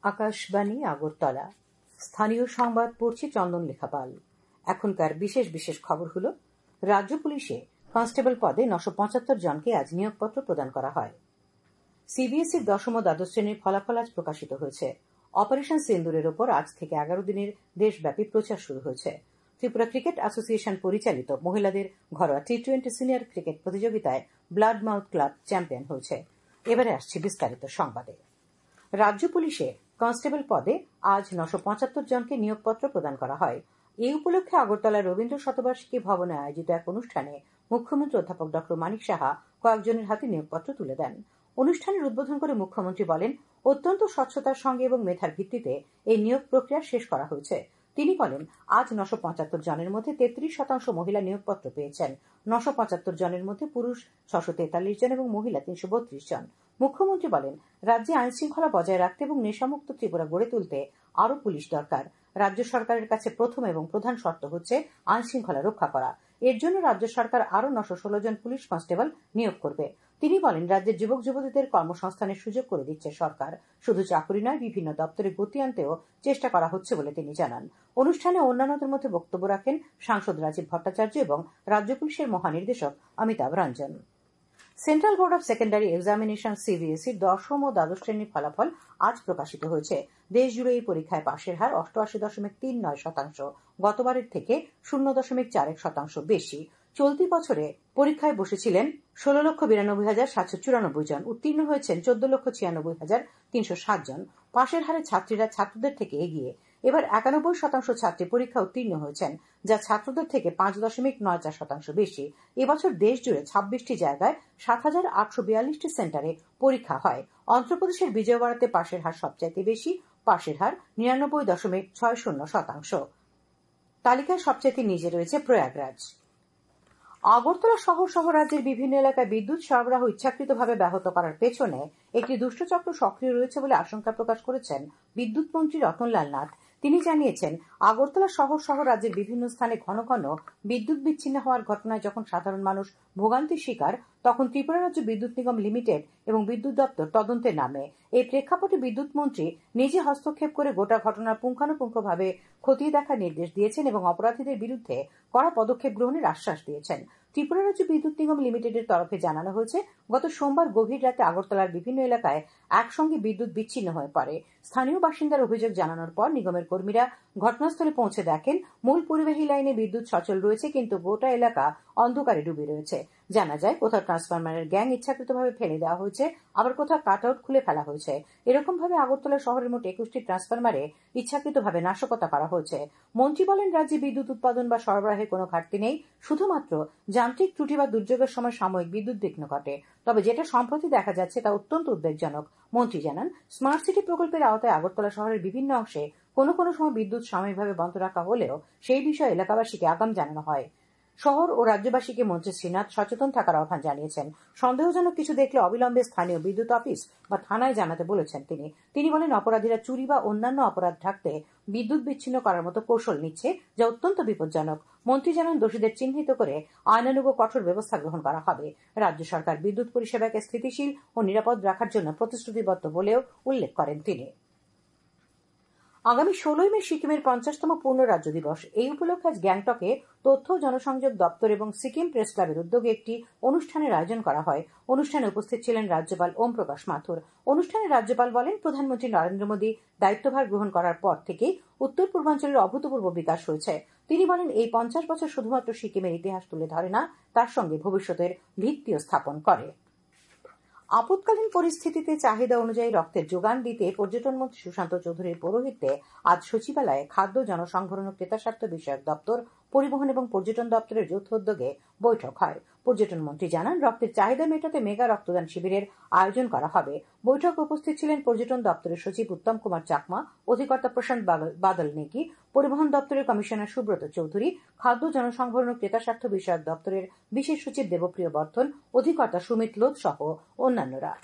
আকাশবাণী আগরতলা। স্থানীয় সংবাদ পড়ছি চন্দন লেখাপাল। এখনকার বিশেষ বিশেষ খবর হলো, রাজ্য পুলিশে কনস্টেবল পদে 975 জনকে আজ নিয়োগপত্র প্রদান করা হয়। সিবিএসইর দশম ও দ্বাদশ শ্রেণীর ফলাফল আজ প্রকাশিত হয়েছে। অপারেশন সিন্দুরের ওপর আজ থেকে 11 দিনের দেশব্যাপী প্রচার শুরু হয়েছে। ত্রিপুরা ক্রিকেট অ্যাসোসিয়েশন পরিচালিত মহিলাদের ঘরোয়া টি-20 সিনিয়র ক্রিকেট প্রতিযোগিতায় ব্লাড মাউথ ক্লাব চ্যাম্পিয়ন হয়েছে। এবারে আসছে বিস্তারিত সংবাদে। রাজ্য পুলিশে কনস্টেবল পদে আজ 975 জনকে নিয়োগপত্র প্রদান করা হয়। এই উপলক্ষে আগরতলার রবীন্দ্র শতবার্ষিকী ভবনে আয়োজিত এক অনুষ্ঠানে মুখ্যমন্ত্রী অধ্যাপক ড মানিক সাহা কয়েকজনের হাতে নিয়োগপত্র তুলে দেন। অনুষ্ঠানের উদ্বোধন করে মুখ্যমন্ত্রী বলেন, অত্যন্ত স্বচ্ছতার সঙ্গে এবং মেধার ভিত্তিতে এই নিয়োগ প্রক্রিয়া শেষ করা হয়েছে। তিনি বলেন, আজ 975 জনের মধ্যে 33% মহিলা নিয়োগপত্র পেয়েছেন। 975 জনের মধ্যে পুরুষ 643 জন এবং মহিলা 332 জন। মুখ্যমন্ত্রী বলেন, রাজ্যে আইন শৃঙ্খলা বজায় রাখতে এবং নেশামুক্ত ত্রিপুরা গড়ে তুলতে আরও পুলিশ দরকার। রাজ্য সরকারের কাছে প্রথম এবং প্রধান শর্ত হচ্ছে আইন শৃঙ্খলা রক্ষা করা। এর জন্য রাজ্য সরকার আরও 916 জন পুলিশ কনস্টেবল নিয়োগ করবে। তিনি বলেন, রাজ্যের যুবক যুবতীদের কর্মসংস্থানের সুযোগ করে দিচ্ছে সরকার। শুধু চাকরি নয়, বিভিন্ন দপ্তরে গতি আনতেও চেষ্টা করা হচ্ছে বলে তিনি জানান। অনুষ্ঠানে অন্যান্যদের মধ্যে বক্তব্য রাখেন সাংসদ রাজীব ভট্টাচার্য এবং রাজ্য পুলিশের মহানির্দেশক Amitabh Ranjan. Central board of secondary examination সিবিএসইর দশম ও দ্বাদশ শ্রেণীর ফলাফল আজ প্রকাশিত হয়েছে। দেশজুড়ে এই পরীক্ষায় পাশের হার 88.39%, গতবারের থেকে 0.41% বেশি। চলতি বছরে পরীক্ষায় বসেছিলেন 16,92,794 জন, উত্তীর্ণ হয়েছেন 14,96,307 জন। পাশের হারে ছাত্রীরা ছাত্রদের থেকে এগিয়ে। এবার 91% ছাত্রী পরীক্ষা উত্তীর্ণ হয়েছেন, যা ছাত্রদের থেকে 5.94% বেশি। এবছর দেশ জুড়ে 26টি জায়গায় 7,842টি সেন্টারে পরীক্ষা হয়। অন্ধ্রপ্রদেশের বিজয়ওয়াড়াতে পাশের হার সবচাইতে বেশি, পাশের হার 99.60%। তালিকায় সবচাইতে নিচে রয়েছে প্রয়াগরাজ। আগরতলা শহর সহ রাজ্যের বিভিন্ন এলাকায় বিদ্যুৎ সরবরাহ ইচ্ছাকৃতভাবে ব্যাহত করার পেছনে একটি দুষ্টচক্র সক্রিয় রয়েছে বলে আশঙ্কা প্রকাশ করেছেন বিদ্যুৎ মন্ত্রী রতনলাল নাথ। তিনি জানিয়েছেন, আগরতলা শহর সহ রাজ্যের বিভিন্ন স্থানে ঘন ঘন বিদ্যুৎ বিচ্ছিন্ন হওয়ার ঘটনায় যখন সাধারণ মানুষ ভোগান্তির শিকার, তখন ত্রিপুরা রাজ্য বিদ্যুৎ নিগম লিমিটেড এবং বিদ্যুৎ দপ্তর তদন্তে নামে। এই প্রেক্ষাপটে বিদ্যুৎ মন্ত্রী নিজে হস্তক্ষেপ করে গোটা ঘটনার পুঙ্খানুপুঙ্খভাবে খতিয়ে দেখার নির্দেশ দিয়েছেন এবং অপরাধীদের বিরুদ্ধে কড়া পদক্ষেপ গ্রহণের আশ্বাস দিয়েছেন। ত্রিপুরা রাজ্য বিদ্যুৎ নিগম লিমিটেডের তরফে জানানো হয়েছে, গত সোমবার গভীর রাতে আগরতলার বিভিন্ন এলাকায় একসঙ্গে বিদ্যুৎ বিচ্ছিন্ন হয়ে পড়ে। স্থানীয় বাসিন্দার অভিযোগ জানানোর পর নিগমের কর্মীরা ঘটনাস্থলে পৌঁছে দেখেন মূল পরিবাহী লাইনে বিদ্যুৎ সচল রয়েছে, কিন্তু গোটা এলাকা অন্ধকারে ডুবে রয়েছে। জানা যায়, কোথাও ট্রান্সফরমারের গ্যাং ইচ্ছাকৃতভাবে ফেলে দেওয়া হয়েছে, আবার কোথাও কাট আউট খুলে ফেলা হয়েছে। এরকম ভাবে আগরতলা শহরের মোট 21টি ট্রান্সফরমারে ইচ্ছাকৃতভাবে নাশকতা করা হয়েছে। মন্ত্রী বলেন, রাজ্যে বিদ্যুৎ উৎপাদন বা সরবরাহের কোনো ঘাটতি নেই, শুধুমাত্র যান্ত্রিক ত্রুটি বা দুর্যোগের সময় সাময়িক বিদ্যুৎ বিঘ্ন ঘটে। তবে যেটা সম্প্রতি দেখা যাচ্ছে তা অত্যন্ত উদ্বেগজনক। মন্ত্রী জানান, স্মার্ট সিটি প্রকল্পের আওতায় আগরতলা শহরের বিভিন্ন অংশে কোনো কোনো সময় বিদ্যুৎ সাময়িকভাবে বন্ধ রাখা হলেও সেই বিষয়ে এলাকাবাসীকে আগাম জানানো হয়। শহর ও রাজ্যবাসীকে মন্ত্রী শ্রীনাথ সচেতন থাকার আহ্বান জানিয়েছেন। সন্দেহজনক কিছু দেখলে অবিলম্বে স্থানীয় বিদ্যুৎ অফিস বা থানায় জানাতে বলেছেন তিনি বলেন, অপরাধীরা চুরি বা অন্যান্য অপরাধ ঢাকতে বিদ্যুৎ বিচ্ছিন্ন করার মতো কৌশল নিচ্ছে, যা অত্যন্ত বিপজ্জনক। মন্ত্রী জানান, দোষীদের চিহ্নিত করে আইনানুগ কঠোর ব্যবস্থা গ্রহণ করা হবে। রাজ্য সরকার বিদ্যুৎ পরিষেবাকে স্থিতিশীল ও নিরাপদ রাখার জন্য প্রতিশ্রুতিবদ্ধ বলেও উল্লেখ করেন তিনি। আগামী 16 মে সিকিমের 50তম পূর্ণ রাজ্য দিবস। এই উপলক্ষে আজ গ্যাংটকে তথ্য ও জনসংযোগ দপ্তর এবং সিকিম প্রেস ক্লাবের উদ্যোগে একটি অনুষ্ঠানের আয়োজন করা হয়। অনুষ্ঠানে উপস্থিত ছিলেন রাজ্যপাল ওম প্রকাশ মাথুর। অনুষ্ঠানে রাজ্যপাল বলেন, প্রধানমন্ত্রী নরেন্দ্র মোদী দায়িত্বভার গ্রহণ করার পর থেকেই উত্তর পূর্বাঞ্চলের অভূতপূর্ব বিকাশ হয়েছে। তিনি বলেন, এই 50 বছর শুধুমাত্র সিকিমের ইতিহাস তুলে ধরে না, তার সঙ্গে ভবিষ্যতের ভিত্তিও স্থাপন করে। আপৎকালীন পরিস্থিতিতে চাহিদা অনুযায়ী রক্তের যোগান দিতে পর্যটন মন্ত্রী সুশান্ত চৌধুরীর পৌরোহিত্যে আজ সচিবালয়ে খাদ্য, জনসংভরণ ও ক্রেতাস্বার্থ বিষয়ক দপ্তর, পরিবহন এবং পর্যটন দপ্তরের যৌথ উদ্যোগে বৈঠক হয়। পর্যটন মন্ত্রী জানান, রক্তের চাহিদা মেটাতে মেগা রক্তদান শিবিরের আয়োজন করা হবে। বৈঠকে উপস্থিত ছিলেন পর্যটন দপ্তরের সচিব উত্তম কুমার চাকমা, অধিকর্তা প্রশান্ত বাদল নেকি, পরিবহন দপ্তরের কমিশনার সুব্রত চৌধুরী, খাদ্য, জনসংভরণ ও ক্রেতাস্বার্থ বিষয়ক দপ্তরের বিশেষ সচিব দেবপ্রিয় বর্ধন, অধিকর্তা সুমিত লোধ সহ অন্যান্যরা।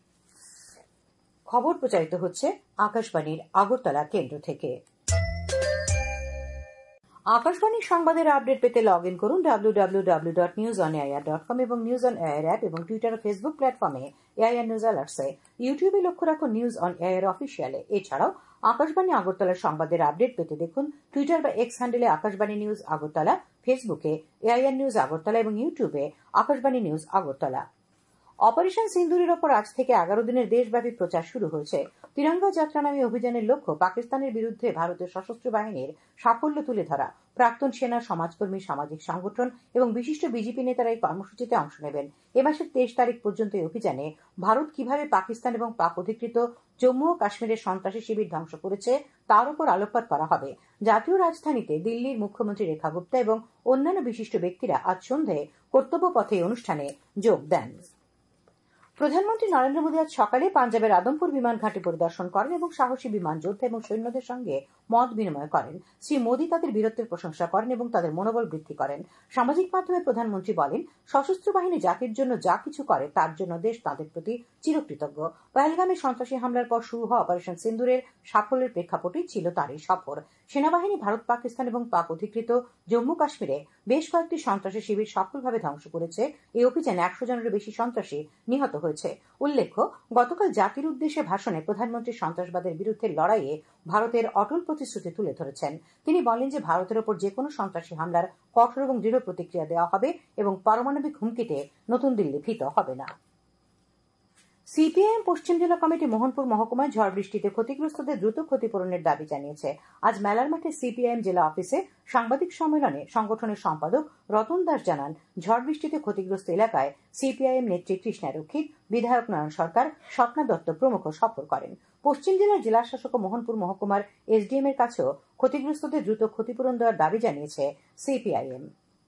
খবর প্রচারিত হচ্ছে আকাশবাণীর আগরতলা কেন্দ্র থেকে। আকাশবাণীর সংবাদের আপডেট পেতে লগ ইন করুন www.newsonair.com এবং নিউজ অন এয়ার অ্যাপ এবং টুইটার ও ফেসবুক প্ল্যাটফর্মে এআইআর নিউজ অ্যালার্টসে। ইউটিউবে লক্ষ্য রাখুন নিউজ অন এয়ার অফিসিয়ালে। এছাড়াও আকাশবাণী আগরতলার সংবাদের আপডেট পেতে দেখুন টুইটার বা এক্স হ্যান্ডেলে আকাশবাণী নিউজ আগরতলা, ফেসবুকে এআইআর নিউজ আগরতলা এবং ইউটিউবে আকাশবাণী নিউজ আগরতলা। অপারেশন সিন্দুরের ওপর আজ থেকে 11 দিনের দেশব্যাপী প্রচার শুরু হয়েছে। তিরঙ্গা যাত্রা নামে অভিযানের লক্ষ্য পাকিস্তানের বিরুদ্ধে ভারতের সশস্ত্র বাহিনীর সাফল্য তুলে ধরা। প্রাক্তন সেনা, সমাজকর্মী, সামাজিক সংগঠন এবং বিশিষ্ট বিজেপি নেতারা এই কর্মসূচিতে অংশ নেবেন। এ মাসের 23 তারিখ পর্যন্ত এই অভিযানে ভারত কিভাবে পাকিস্তান এবং পাক অধিকৃত জম্মু ও কাশ্মীরের সন্ত্রাসী শিবির ধ্বংস করেছে তার উপর আলোকপাত করা হবে। জাতীয় রাজধানীতে দিল্লির মুখ্যমন্ত্রী রেখা গুপ্তা এবং অন্যান্য বিশিষ্ট ব্যক্তিরা আজ সন্ধে কর্তব্য পথে এই অনুষ্ঠানে যোগ দেন। প্রধানমন্ত্রী নরেন্দ্র মোদী আজ সকালে পাঞ্জাবের আদমপুর বিমান ঘাঁটি পরিদর্শন করেন এবং সাহসী বিমান যোদ্ধা এবং সৈন্যদের সঙ্গে মত বিনিময় করেন। শ্রী মোদী তাদের বীরত্বের প্রশংসা করেন এবং তাদের মনোবল বৃদ্ধি করেন। সামাজিক মাধ্যমে প্রধানমন্ত্রী বলেন, সশস্ত্র বাহিনী জাতির জন্য যা কিছু করে তার জন্য দেশ তাদের প্রতি চিরকৃতজ্ঞ। পহেলগামে সন্ত্রাসী হামলার পর শুরু হওয়া অপারেশন সিন্দুরের সাফল্যের প্রেক্ষাপটেই ছিল তার এই সফর। সেনাবাহিনী ভারত, পাকিস্তান এবং পাক অধিকৃত জম্মু কাশ্মীরে বেশ কয়েকটি সন্ত্রাসী শিবির সফলভাবে ধ্বংস করেছে। এই অভিযানে 100 জনেরও বেশি সন্ত্রাসী নিহত হয়েছে। উল্লেখ্য, গতকাল জাতির উদ্দেশ্যে ভাষণে প্রধানমন্ত্রী সন্ত্রাসবাদের বিরুদ্ধে লড়াইয়ে ভারতের অটল প্রতিশ্রুতি তুলে ধরেছেন। তিনি বলেন যে ভারতের ওপর যেকোনো সন্ত্রাসী হামলার কঠোর এবং দৃঢ় প্রতিক্রিয়া দেওয়া হবে এবং পারমাণবিক হুমকিতে নতুন দিল্লি ভীত হবে না। সিপিআইএম পশ্চিম জেলা কমিটি মোহনপুর মহকুমায় ঝড় বৃষ্টিতে ক্ষতিগ্রস্তদের দ্রুত ক্ষতিপূরণের দাবি জানিয়েছে। আজ মেলার মাঠে সিপিআইএম জেলা অফিসে সাংবাদিক সম্মেলনে সংগঠনের সম্পাদক রতন দাস জানান, ঝড় বৃষ্টিতে ক্ষতিগ্রস্ত এলাকায় সিপিআইএম নেত্রী কৃষ্ণা রক্ষিত, বিধায়ক নয়ন সরকার, স্বপ্না দত্ত প্রমুখ সফর করেন। পশ্চিম জেলার জেলাশাসক ও মোহনপুর মহকুমার এসডিএম এর কাছেও ক্ষতিগ্রস্তদের দ্রুত ক্ষতিপূরণ দেওয়ার দাবি জানিয়েছে সিপিআইএম।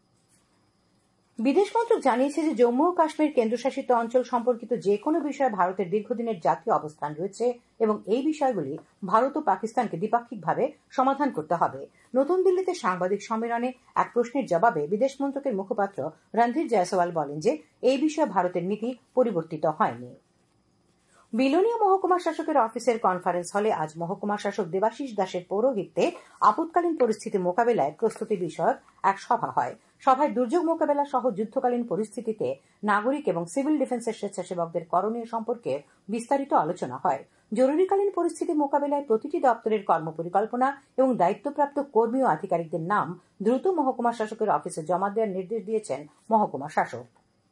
বিদেশ মন্ত্রক জানিয়েছে যে জম্মু ও কাশ্মীর কেন্দ্রশাসিত অঞ্চল সম্পর্কিত যে কোনো বিষয়ে ভারতের দীর্ঘদিনের জাতীয় অবস্থান রয়েছে এবং এই বিষয়গুলি ভারত ও পাকিস্তানকে দ্বিপাক্ষিকভাবে সমাধান করতে হবে। নতুন দিল্লিতে সাংবাদিক সম্মেলনে এক প্রশ্নের জবাবে বিদেশ মন্ত্রকের মুখপাত্র রণধীর জয়সওয়াল বলেন যে এই বিষয়ে ভারতের নীতি পরিবর্তিত হয়নি। বিলোনিয়া মহকুমা শাসকের অফিসের কনফারেন্স হলে আজ মহকুমা শাসক দেবাশিস দাসের পৌরোহিত্যে আপৎকালীন পরিস্থিতি মোকাবেলায় প্রস্তুতি বিষয়ক এক সভা হয়। সভায় দুর্যোগ মোকাবেলা সহ যুদ্ধকালীন পরিস্থিতিতে নাগরিক এবং সিভিল ডিফেন্সের স্বেচ্ছাসেবকদের করণীয় সম্পর্কে বিস্তারিত আলোচনা হয়। জরুরিকালীন পরিস্থিতি মোকাবেলায় প্রতিটি দপ্তরের কর্মপরিকল্পনা এবং দায়িত্বপ্রাপ্ত কর্মী ও আধিকারিকদের নাম দ্রুত মহকুমা শাসকের অফিসে জমা দেওয়ার নির্দেশ দিয়েছেন মহকুমা শাসক।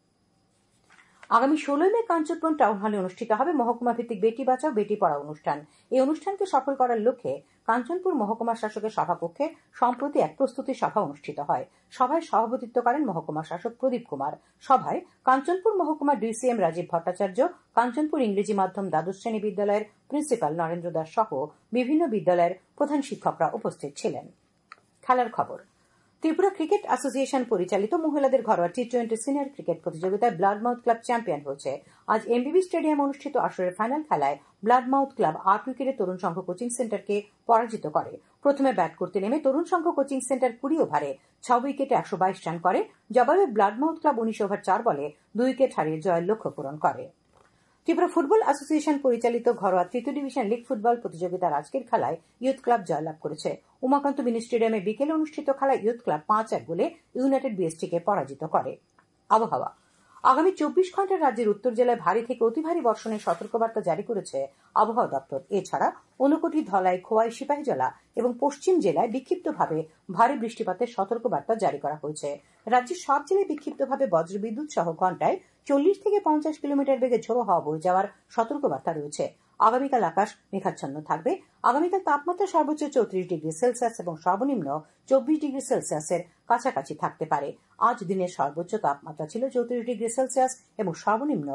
আগামী 16 মে কাঞ্চনপুর টাউন হলে অনুষ্ঠিত হবে মহকুমা ভিত্তিক বেটি বাঁচাও বেটি পড়াও অনুষ্ঠান। এই অনুষ্ঠানকে সফল করার লক্ষ্যে কাঞ্চনপুর মহকুমা শাসকের সভাকক্ষে সম্প্রতি এক প্রস্তুতি সভা অনুষ্ঠিত হয়। সভায় সভাপতিত্ব করেন মহকুমা শাসক প্রদীপ কুমার। সভায় কাঞ্চনপুর মহকুমার ডিসিএম রাজীব ভট্টাচার্য, কাঞ্চনপুর ইংরেজি মাধ্যম দ্বাদশ শ্রেণী বিদ্যালয়ের প্রিন্সিপাল নরেন্দ্র দাস সহ বিভিন্ন বিদ্যালয়ের প্রধান শিক্ষকরা উপস্থিত ছিলেন। খেলার খবর। ত্রিপুরা ক্রিকেট অ্যাসোসিয়েশন পরিচালিত মহিলাদের ঘরোয়া টি-20 সিনিয়র ক্রিকেট প্রতিযোগিতায় ব্লাডমাউথ ক্লাব চ্যাম্পিয়ন হয়েছে। আজ এমবিবি স্টেডিয়ামে অনুষ্ঠিত আসরের ফাইনাল খেলায় ব্লাডমাউথ ক্লাব 8 উইকেটে তরুণ সংঘ কোচিং সেন্টারকে পরাজিত করে। প্রথমে ব্যাট করতে নেমে তরুণ সংঘ কোচিং সেন্টার 20 ওভারে 6 উইকেটে 122 রান করে। জবাবে ব্লাডমাউথ ক্লাব 19 ওভার 4 বলে 2 উইকেট হারিয়ে জয়ের লক্ষ্য পূরণ করে। ত্রিপুরা ফুটবল অ্যাসোসিয়েশন পরিচালিত ঘরোয়া তৃতীয় ডিভিশন লীগ ফুটবল প্রতিযোগিতার আজকের খেলায় ইয়ুথ ক্লাব জয়লাভ করেছে। উমাকান্ত মিনি স্টেডিয়ামে বিকেলে অনুষ্ঠিত খেলায় ইয়ুথ ক্লাব 5-1 গোলে ইউনাইটেড বিএসটিকে পরাজিত করে। আবহাওয়া। আগামী 24 ঘন্টায় রাজ্যের উত্তর জেলায় ভারী থেকে অতি ভারী বর্ষণের সতর্কবার্তা জারি করেছে আবহাওয়া দপ্তর। এছাড়া ঊনকোটি, ধলাই, খোয়াই, সিপাহীজলা এবং পশ্চিম জেলায় বিক্ষিপ্তভাবে ভারী বৃষ্টিপাতের সতর্কবার্তা জারি করা হয়েছে। রাজ্যের সব জেলায় বিক্ষিপ্তভাবে বজ্রবিদ্যুৎ সহ ঘন্টায় 40 থেকে 50 কিলোমিটার বেগে ঝোড়ো হাওয়া বয়ে যাওয়ার সতর্কবার্তা রয়েছে। আগামীকাল আকাশ মেঘাচ্ছন্ন থাকবে। আগামীকাল তাপমাত্রা সর্বোচ্চ 34 ডিগ্রি সেলসিয়াস এবং সর্বনিম্ন 24 ডিগ্রি সেলসিয়াসের কাছাকাছি থাকতে পারে। আজ দিনের সর্বোচ্চ তাপমাত্রা ছিল 34 ডিগ্রি সেলসিয়াস এবং সর্বনিম্ন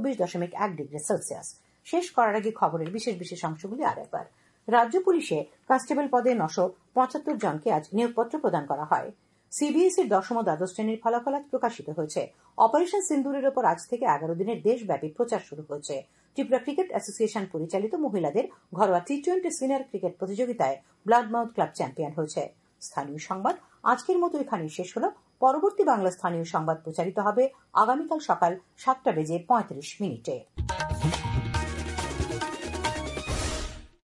24.1 ডিগ্রি সেলসিয়াস। শেষ করার আগে খবরের বিশেষ বিশেষ অংশগুলি আরেকবার। রাজ্য পুলিশে কনস্টেবল পদে 975 জনকে আজ নিয়োগপত্র প্রদান করা হয়। সিবিএসইর 10ম ও দ্বাদশ শ্রেণীর ফলাফল আজ প্রকাশিত হয়েছে। অপারেশন সিন্দুরের ওপর আজ থেকে 11 দিনের দেশব্যাপী প্রচার শুরু হয়েছে। ত্রিপুরা ক্রিকেট অ্যাসোসিয়েশন পরিচালিত মহিলাদের ঘরোয়া টি-20 সিনিয়র ক্রিকেট প্রতিযোগিতায় ব্লাডমাউথ ক্লাব চ্যাম্পিয়ন হয়েছে। স্থানীয় সংবাদ আজকের মতো এখানেই শেষ হলো। পরবর্তী বাংলা স্থানীয় সংবাদ প্রচারিত হবে আগামীকাল সকাল 7:35 মিনিটে।